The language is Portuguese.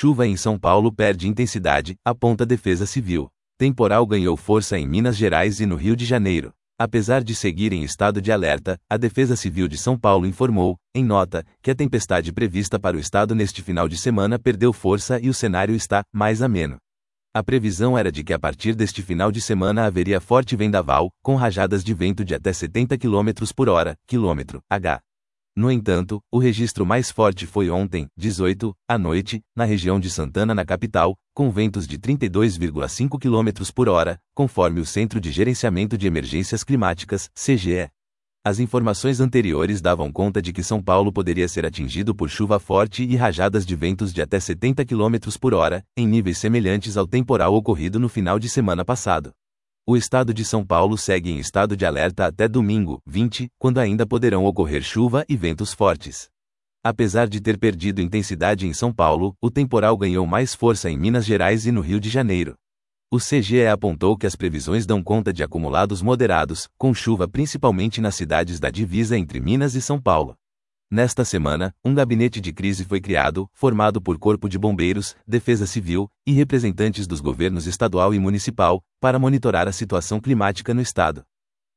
Chuva em São Paulo perde intensidade, aponta Defesa Civil. Temporal ganhou força em Minas Gerais e no Rio de Janeiro. Apesar de seguir em estado de alerta, a Defesa Civil de São Paulo informou, em nota, que a tempestade prevista para o estado neste final de semana perdeu força e o cenário está mais ameno. A previsão era de que a partir deste final de semana haveria forte vendaval, com rajadas de vento de até 70 km por hora, km/h. No entanto, o registro mais forte foi ontem, 18, à noite, na região de Santana, na capital, com ventos de 32,5 km por hora, conforme o Centro de Gerenciamento de Emergências Climáticas, CGE. As informações anteriores davam conta de que São Paulo poderia ser atingido por chuva forte e rajadas de ventos de até 70 km por hora, em níveis semelhantes ao temporal ocorrido no final de semana passado. O estado de São Paulo segue em estado de alerta até domingo, 20, quando ainda poderão ocorrer chuva e ventos fortes. Apesar de ter perdido intensidade em São Paulo, o temporal ganhou mais força em Minas Gerais e no Rio de Janeiro. O CGE apontou que as previsões dão conta de acumulados moderados, com chuva principalmente nas cidades da divisa entre Minas e São Paulo. Nesta semana, um gabinete de crise foi criado, formado por Corpo de Bombeiros, Defesa Civil e representantes dos governos estadual e municipal, para monitorar a situação climática no estado.